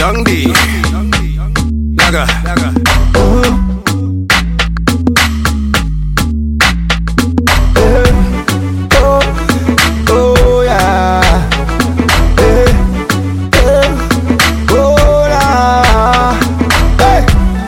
Young D, Naga. Oh yeah. Oh la. Hey.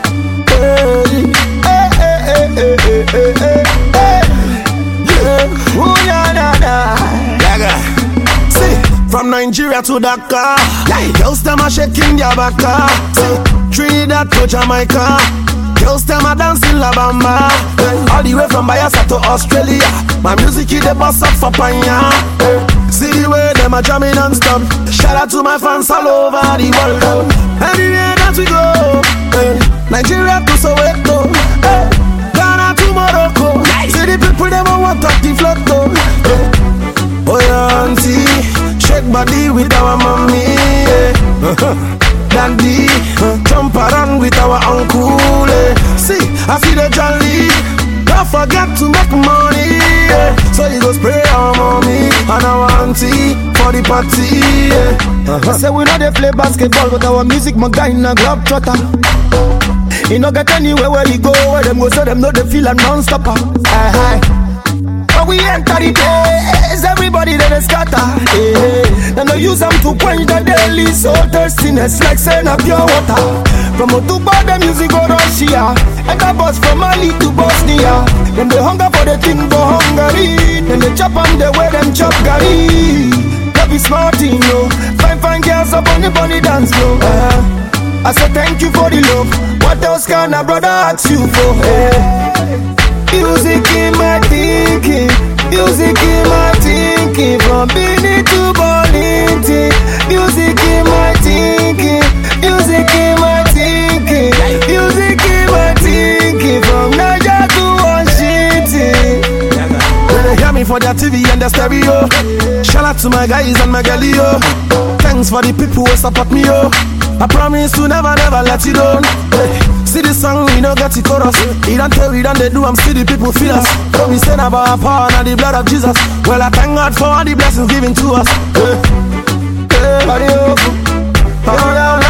Oh na na na. Naga. See, from Nigeria to Dakar, girls them a shaking their baka. See, Trinidad to Jamaica, girls them a dancing La Bamba. All the way from Bayelsa to Australia, my music is the boss up for Panya. See the way them a jamming non-stop. Shout out to my fans all over the world. Anywhere that we go, Nigeria to Soweto, Ghana to Morocco. See the people them a want up the float though. Oh yeah, auntie, shake body with our mommy, Daddy, jump around with our uncle. See, I see the jolly. Don't forget to make money. So you go spray our mommy and our auntie for the party. I say we know they play basketball, but our music my guy in a globe trotter. You no get anywhere where you go, where them go, so them know they feel a non-stopper. But we enter the place, everybody then scatter. Then they use them to quench the daily soul thirstiness like saying a pure water. From Otuba, the music go Russia, and the bus from Mali to Bosnia. Then they hunger for the thing for Hungary. Then they chop on the way them chop gari. Love is smart, you know. Fine girls up on the bunny dance floor. I say thank you for the love. What else can a brother ask you for? Music in my thinking, music in my thinking. From Benin to Bolinti, music in my thinking, music in my thinking, music in my thinking. From Niger to Washington. When they hear me for their TV and their stereo, shout out to my guys and my galio. Thanks for the people who support me, yo. I promise to never let you down. See this song, we don't get the chorus. He don't tell, we don't they do, I'm see the people feel us. Don't be saying about our power and the blood of Jesus. Well, I thank God for all the blessings given to us.